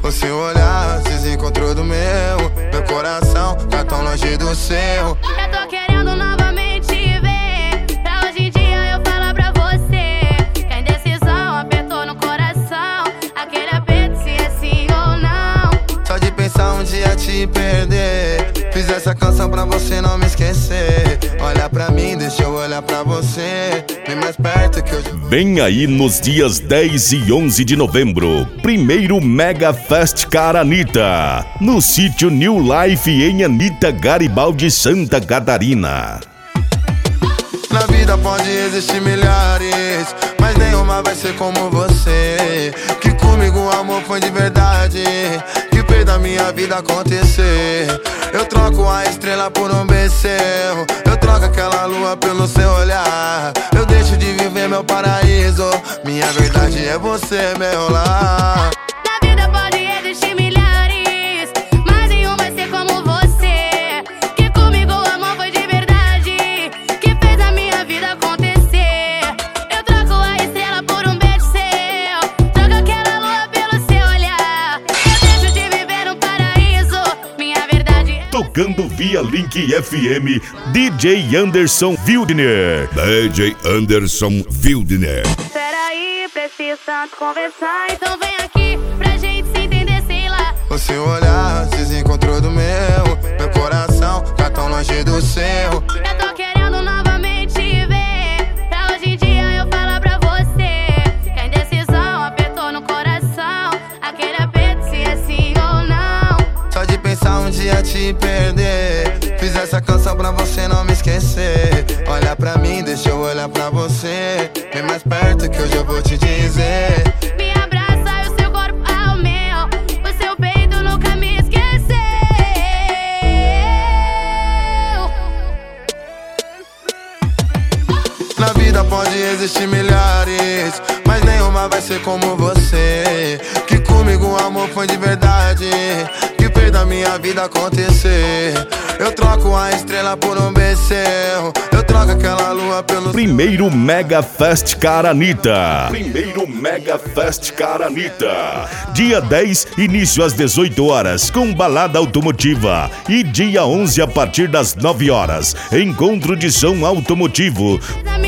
O seu olhar se desencontrou do meu. Meu coração tá tão longe do seu. Eu tô querendo novamente ver. Pra hoje em dia eu falar pra você que a indecisão apertou no coração. Aquele aperto se é sim ou não. Só de pensar um dia te perder. Fiz essa canção pra você não me esquecer. Olha pra mim, deixa eu olhar pra você. Vem mais perto que eu... Vem aí nos dias 10 e 11 de novembro, primeiro Mega Fest Cara Anitta, no sítio New Life em Anitta Garibaldi, Santa Catarina. Na vida pode existir milhares, mas nenhuma vai ser como você. Que comigo o amor foi de verdade, que fez da minha vida acontecer. Eu troco a estrela por um becerro, eu troco aquela lua pelo seu olhar. Eu deixo de viver meu paraíso, minha verdade é você, meu lar. Na vida pode existir milhares, mas nenhum vai ser como você. Que comigo o amor foi de verdade, que fez a minha vida acontecer. Eu troco a estrela por um beijo seu, troco aquela lua pelo seu olhar. Eu deixo de viver um paraíso, minha verdade é... Tocando via Link FM, DJ Anderson Wildner. DJ Anderson Wildner. Peraí, preciso tanto conversar, então vem aqui pra gente se entender, sei lá. O seu olhar se desencontrou do meu. Meu coração tá tão longe do seu. Eu tô querendo novamente ver. Pra hoje em dia eu falar pra você que a indecisão apertou no coração. Aquele aperto se é sim ou não. Só de pensar um dia te perder. Fiz essa canção pra você não me esquecer. Olha pra mim, deixa eu olhar pra você. Vem mais perto que hoje eu vou te dizer. Me abraça e o seu corpo ao meu. O seu peito nunca me esqueceu. Na vida pode existir milhares, mas nenhuma vai ser como você. Que comigo o amor foi de verdade, que fez da minha vida acontecer. Eu troco a estrela por um becerro, eu troco aquela lua pelo... Primeiro Mega Fest Cara Anitta. Primeiro Mega Fest Cara Anitta. Dia 10, início às 18 horas, com balada automotiva. E dia 11, a partir das 9 horas, encontro de som automotivo.